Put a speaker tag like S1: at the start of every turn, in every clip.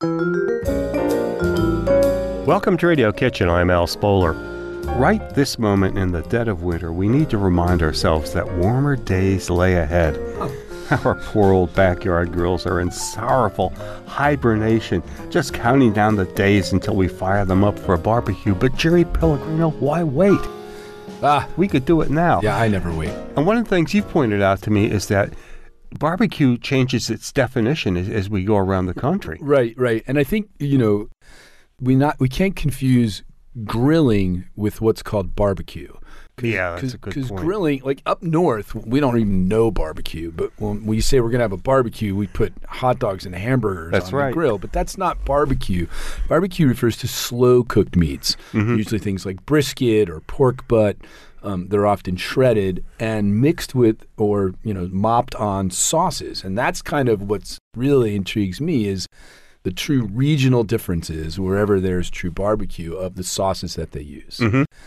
S1: Welcome to Radio Kitchen. I'm Al Spoler. Right this moment in the dead of winter, we need to remind ourselves that warmer days lay ahead. Our poor old backyard grills are in sorrowful hibernation, just counting down the days until we fire them up for a barbecue. But Jerry Pellegrino, why wait? We could do it now.
S2: Yeah, I never wait.
S1: And one of the things you've pointed out to me is that barbecue changes its definition as we go around the country.
S2: Right. And I think, we can't confuse grilling with what's called barbecue.
S1: Yeah, that's a good point.
S2: Because grilling, like up north, we don't even know barbecue. But when we say we're going to have a barbecue, we put hot dogs and hamburgers on the grill. But that's not barbecue. Barbecue refers to slow-cooked meats, usually things like brisket or pork butt. They're often shredded and mixed with or, mopped on sauces. And that's kind of what's really intrigues me is the true regional differences, wherever there's true barbecue, of the sauces that they use.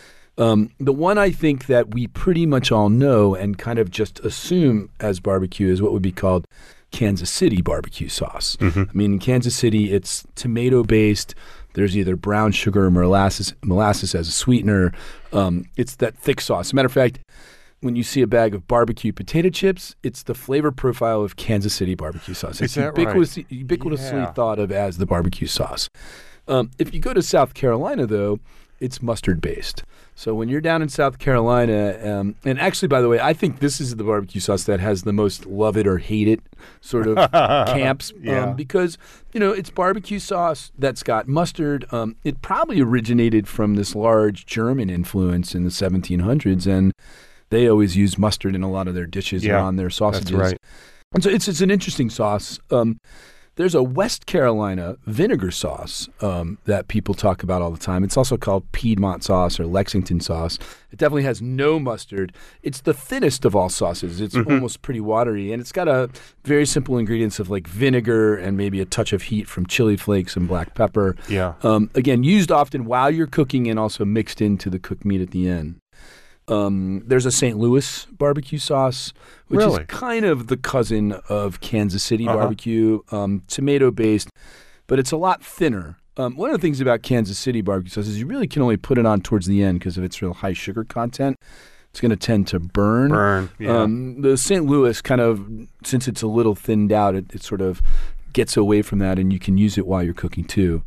S2: The one I think that we pretty much all know and kind of just assume as barbecue is what would be called Kansas City barbecue sauce. I mean, in Kansas City, it's tomato-based. There's either brown sugar or molasses as a sweetener. It's that thick sauce. As a matter of fact, when you see a bag of barbecue potato chips, it's the flavor profile of Kansas City barbecue sauce. It's ubiquitously thought of as the barbecue sauce. If you go to South Carolina, though, it's mustard-based. So when you're down in South Carolina, and actually, by the way, I think this is the barbecue sauce that has the most love it or hate it sort of camps because, it's barbecue sauce that's got mustard. It probably originated from this large German influence in the 1700s, and they always use mustard in a lot of their dishes and on their sausages.
S1: That's right.
S2: And so it's an interesting sauce. There's a West Carolina vinegar sauce that people talk about all the time. It's also called Piedmont sauce or Lexington sauce. It definitely has no mustard. It's the thinnest of all sauces. It's almost pretty watery, and it's got a very simple ingredients of like vinegar and maybe a touch of heat from chili flakes and black pepper.
S1: Yeah.
S2: Again, used often while you're cooking and also mixed into the cooked meat at the end. There's a St. Louis barbecue sauce, which is kind of the cousin of Kansas City barbecue, tomato-based, but it's a lot thinner. One of the things about Kansas City barbecue sauce is you really can only put it on towards the end because of its real high sugar content. It's going to tend to burn. The St. Louis kind of, since it's a little thinned out, it sort of gets away from that, and you can use it while you're cooking too.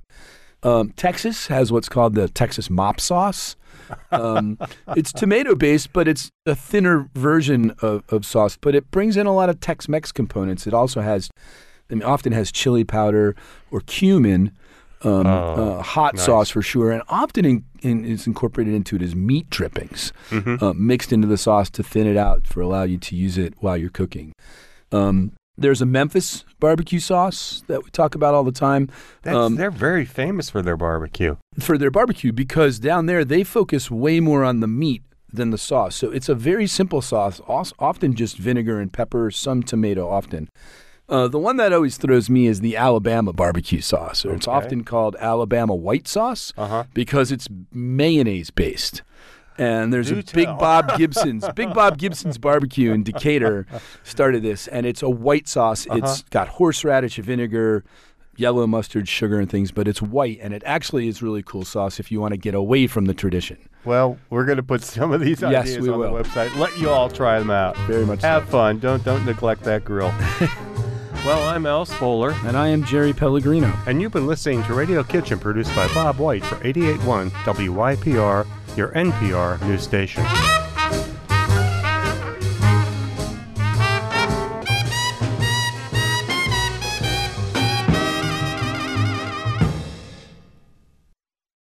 S2: Texas has what's called the Texas mop sauce. It's tomato-based, but it's a thinner version of sauce. But it brings in a lot of Tex-Mex components. It also often has chili powder or cumin, hot sauce for sure, and often it's incorporated into it as meat drippings mixed into the sauce to thin it out allow you to use it while you're cooking. There's a Memphis barbecue sauce that we talk about all the time.
S1: They're very famous for their barbecue.
S2: Because down there they focus way more on the meat than the sauce. So it's a very simple sauce, often just vinegar and pepper, some tomato often. The one that always throws me is the Alabama barbecue sauce, or it's often called Alabama white sauce because it's mayonnaise-based. And there's Big Bob Gibson's barbecue in Decatur started this, and it's a white sauce. It's got horseradish, vinegar, yellow mustard, sugar, and things, but it's white, and it actually is really cool sauce if you want to get away from the tradition.
S1: Well, we're going to put some of these ideas on the website. Let you all try them out.
S2: Very much
S1: Have fun. Don't neglect that grill. Well, I'm Al Spoler.
S2: And I am Jerry Pellegrino.
S1: And you've been listening to Radio Kitchen, produced by Bob White for 88.1 WYPR, your NPR news station.